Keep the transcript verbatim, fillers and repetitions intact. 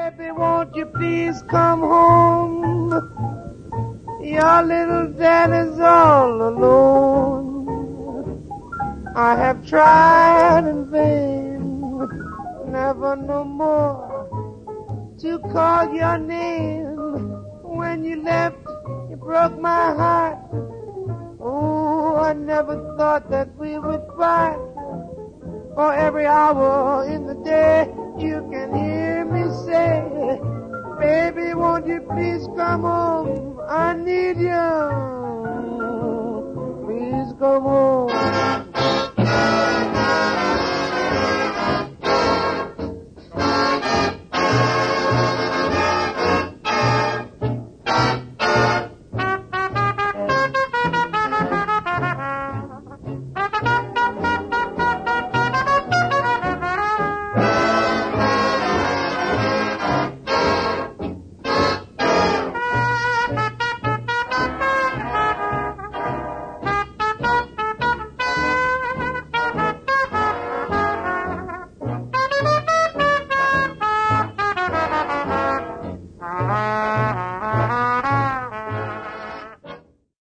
Baby, won't you please come home? Your little daddy's all alone. I have tried in vain, never no more to call your name. When you left, you broke my heart. Oh, I never thought that we would fight. For every hour in the day, you can hear me say, baby, won't you please come home? I need you. Please come home.